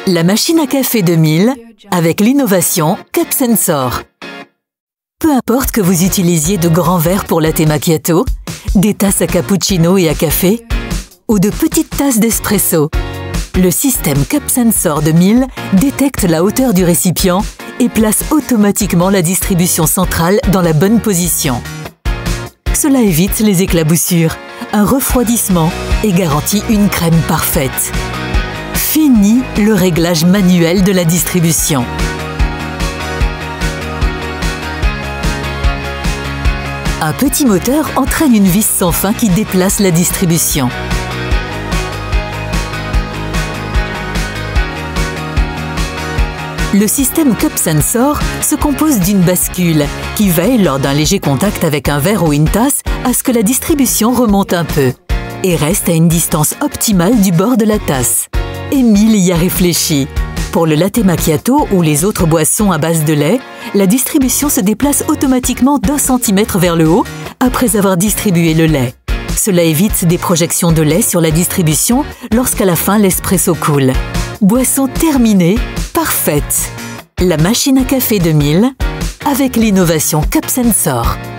La machine à café de 1000 avec l'innovation Cup Sensor. Peu importe que vous utilisiez de grands verres pour latte macchiato, des tasses à cappuccino et à café, ou de petites tasses d'espresso, le système Cup Sensor de 1000 détecte la hauteur du récipient et place automatiquement la distribution centrale dans la bonne position. Cela évite les éclaboussures, un refroidissement et garantit une crème parfaite. Fini le réglage manuel de la distribution. Un petit moteur entraîne une vis sans fin qui déplace la distribution. Le système Cup Sensor se compose d'une bascule qui veille lors d'un léger contact avec un verre ou une tasse à ce que la distribution remonte un peu et reste à une distance optimale du bord de la tasse. Et 1000 y a réfléchi. Pour le latte macchiato ou les autres boissons à base de lait, la distribution se déplace automatiquement d'1 centimètre vers le haut après avoir distribué le lait. Cela évite des projections de lait sur la distribution lorsqu'à la fin l'espresso coule. Boisson terminée, parfaite. La machine à café de 1000 avec l'innovation Cup Sensor.